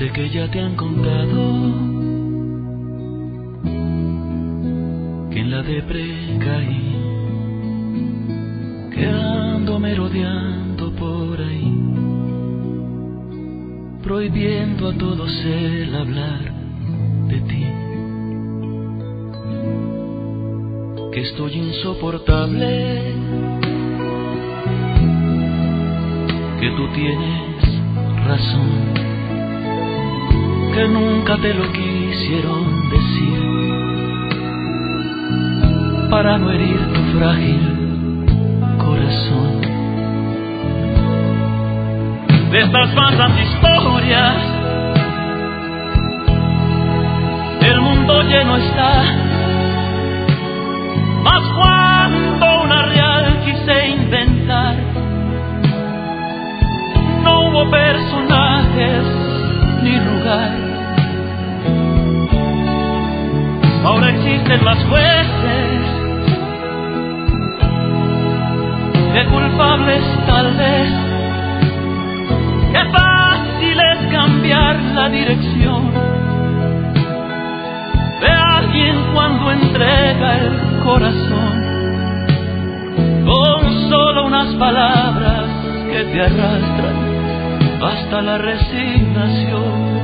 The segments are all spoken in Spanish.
Sé que ya te han contado que en la depre caí, que ando merodeando por ahí, prohibiendo a todos el hablar de ti, que estoy insoportable, que tú tienes razón, que nunca te lo quisieron decir, para no herir tu frágil corazón. De estas falsas historias, el mundo lleno está, mas cuando una real quise inventar, no hubo personajes ni lugar. Ahora existen las jueces de culpables tal vez. Qué fácil es cambiar la dirección de alguien cuando entrega el corazón, con solo unas palabras que te arrastran hasta la resignación.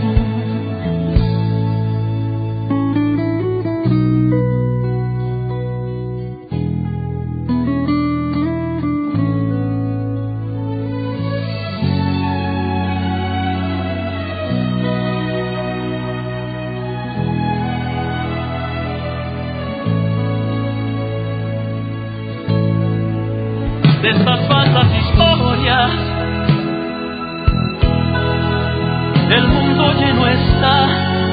De estas falsas historias, el mundo lleno está,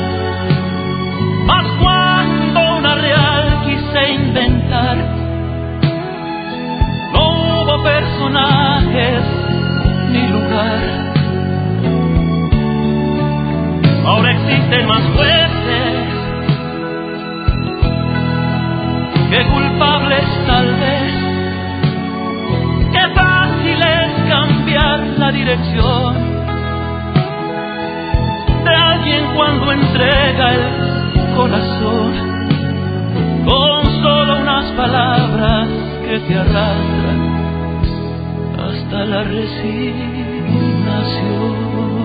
mas cuando una real quise inventar, no hubo personajes ni lugar. Ahora existen más jueces que culpables tal vez. Qué fácil es cambiar la dirección de alguien cuando entrega el corazón, con solo unas palabras que te arrastran hasta la resignación.